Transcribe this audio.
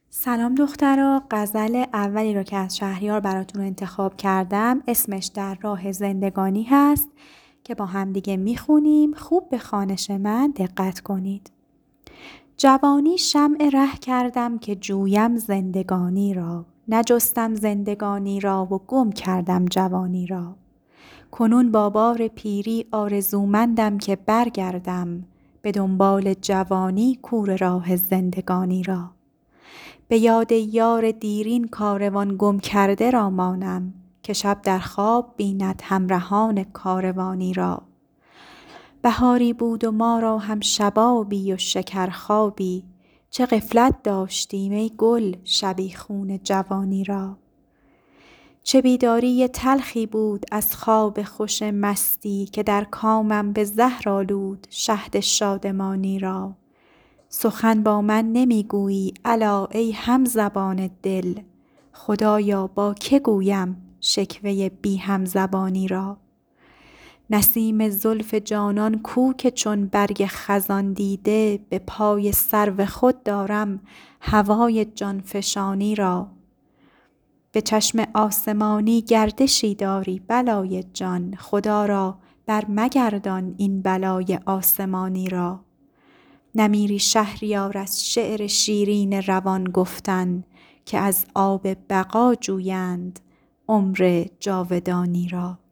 سلام دخترا، غزل اولی رو که از شهریار براتون انتخاب کردم اسمش در راه زندگانی هست که با همدیگه میخونیم. خوب به خوانش من دقت کنید. جوانی شمع ره کردم که جویم زندگانی را، نجستم زندگانی را و گم کردم جوانی را. کنون با بار پیری آرزومندم که برگردم، به دنبال جوانی کور راه زندگانی را. به یاد یار دیرین کاروان گم کرده را مانم، که شب در خواب بیند همرهان کاروانی را. بهاری بود و ما را هم شبابی و شکرخوابی، چه غفلت داشتیم ای گل شبیخون جوانی را. چه بیداری تلخی بود از خواب خوش مستی، که در کامم به زهر آلود شهد شادمانی را. سخن با من نمی گویی الا ای همزبان دل، خدایا با که گویم شکوه بی همزبانی را. نسیم زلف جانان کو که چون برگ خزان دیده، به پای سرو خود دارم هوای جانفشانی را. به چشم آسمانی گردشی داری بلای جان، خدا را بر مگردان این بلای آسمانی را. نمیری شهریار از شعر شیرین روان گفتن، که از آب بقا جویند عمر جاودانی را.